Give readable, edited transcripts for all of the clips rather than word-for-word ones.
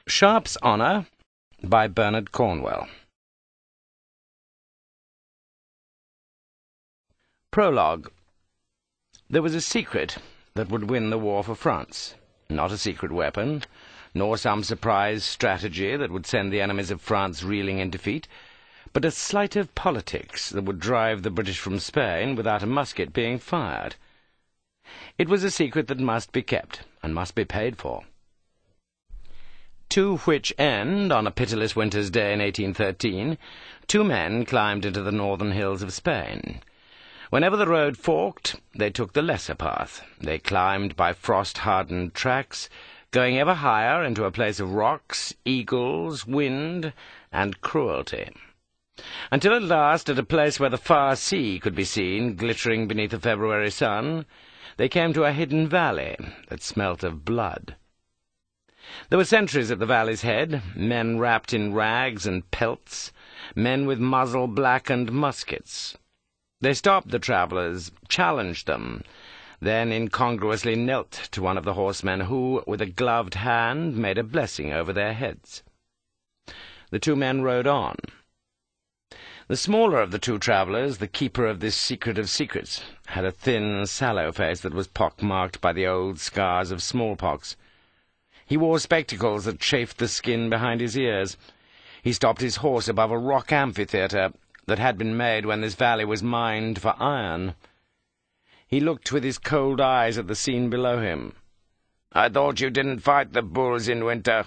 Sharp's Honour by Bernard Cornwell. Prologue. There was a secret that would win the war for France. Not a secret weapon, nor some surprise strategy that would send the enemies of France reeling in defeat, but a sleight of politics that would drive the British from Spain without a musket being fired. It was a secret that must be kept, and must be paid for. To which end, on a pitiless winter's day in 1813, two men climbed into the northern hills of Spain. Whenever the road forked, they took the lesser path. They climbed by frost-hardened tracks, going ever higher into a place of rocks, eagles, wind, and cruelty, until at last, at a place where the far sea could be seen, glittering beneath the February sun, they came to a hidden valley that smelt of blood. There were sentries at the valley's head, men wrapped in rags and pelts, men with muzzle-blackened muskets. They stopped the travellers, challenged them, then incongruously knelt to one of the horsemen who, with a gloved hand, made a blessing over their heads. The two men rode on. The smaller of the two travellers, the keeper of this secret of secrets, had a thin, sallow face that was pock-marked by the old scars of smallpox. He wore spectacles that chafed the skin behind his ears. He stopped his horse above a rock amphitheatre that had been made when this valley was mined for iron. He looked with his cold eyes at the scene below him. "I thought you didn't fight the bulls in winter."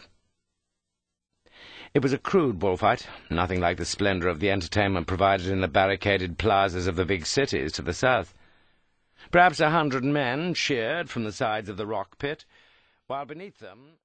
It was a crude bullfight, nothing like the splendour of the entertainment provided in the barricaded plazas of the big cities to the south. Perhaps 100 men cheered from the sides of the rock pit, while beneath them